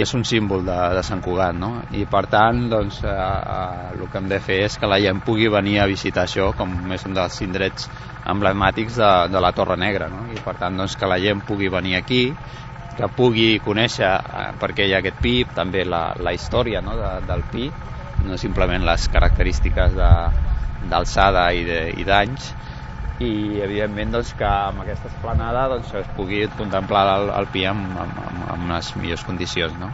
és un símbol de Sant Cugat, no? I per tant doncs, el que hem de fer és que la gent pugui venir a visitar això, com és un dels indrets emblemàtics de la Torre Negra, no? I per tant doncs, que la gent pugui venir aquí, que pugui conèixer per què hi ha aquest pi, també la història, no? Del pi, no simplement les característiques d'alçada i d'anys, i evidentment doncs, que amb aquesta esplanada doncs, es pugui contemplar el pi en unes millors condicions, no?